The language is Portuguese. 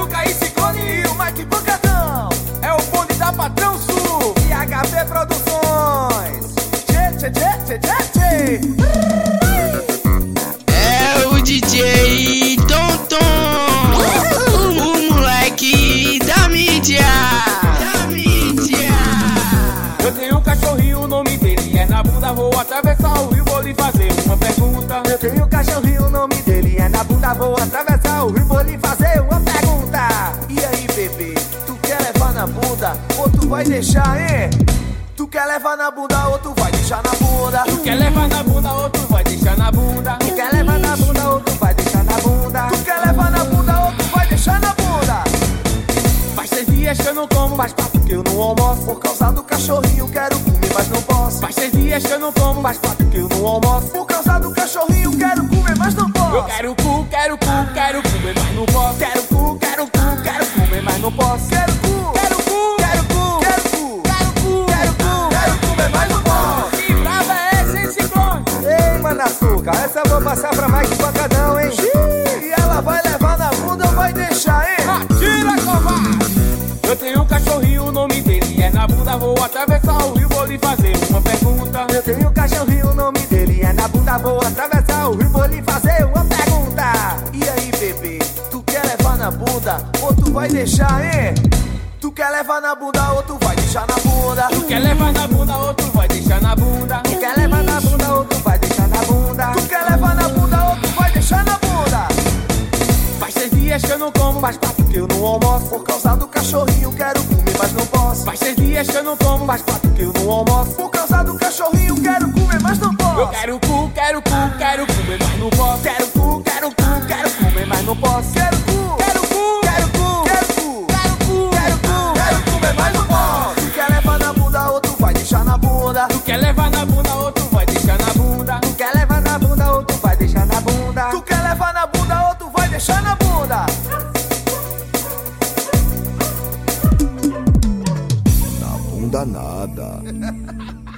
Açúcar e Ciclone e o Mike Pancadão. É o bonde da Patrão Sul e HB Produções. Tchê, tchê, tchê, tchê, tchê. É o DJ Tonton, o moleque da mídia. Eu tenho um cachorrinho, o nome dele é na bunda. Vou atravessar o rio, vou lhe fazer uma pergunta. Eu tenho um cachorrinho, o nome dele é na bunda. Vou atravessar o rio, vou lhe fazer uma pergunta. E aí, bebê, tu quer levar na bunda ou tu vai deixar, hein? Tu quer levar na bunda ou tu vai deixar na bunda? Tu quer levar na bunda ou tu vai deixar na bunda? Tu quer levar na bunda ou tu vai deixar na bunda? Tu quer levar na bunda ou tu vai deixar na bunda? Faz 6 dias que eu não como, Faz 4 que eu não almoço. por causa do cachorrinho quero comer, mas não posso. Faz 6 dias que eu não como, Faz 4 que eu não almoço. por causa do cachorrinho quero comer, mas não posso. Eu quero cu, quero comer, mas não posso. Quero cu, quero comer, mas não posso. Quero cu, quero comer, mas não posso. Que brava é essa, hein, Ciclone? Ei, mano açúcar, essa eu vou passar pra Mike Pancadão, hein? E ela vai levar na bunda ou vai deixar, hein? Atira, covarde! Eu tenho um cachorrinho, o nome dele é na bunda. Vou atravessar o rio, vou lhe fazer uma pergunta. Eu tenho um cachorrinho, o nome dele é na bunda. Vou atravessar o rio, vou lhe fazer uma pergunta. E aí, bebê, tu quer levar na bunda ou tu vai deixar, hein? Tu quer levar na bunda ou tu vai deixar na bunda? Tu quer levar na bunda ou tu vai deixar na bunda? Tu quer levar na bunda ou tu vai deixar na bunda? Tu quer levar na bunda ou tu vai deixar na bunda? Faz 6 dias que eu não como, Faz 4 que eu não almoço. por causa do cachorrinho quero comer, mas não posso. Faz 6 dias que eu não como, Faz 4 que eu não almoço. por causa do cachorrinho quero comer, mas não posso. Eu quero cu, quero comer, mas não posso. Quero cu, quero comer, mas não posso. Quero cu, quero comer, mas não posso. Tu quer levar na bunda ou tu vai deixar na bunda? Tu quer levar na bunda ou tu vai deixar na bunda? Tu quer levar na bunda ou tu vai deixar na bunda? Tu quer levar na bunda ou tu vai deixar na bunda? Na bunda nada.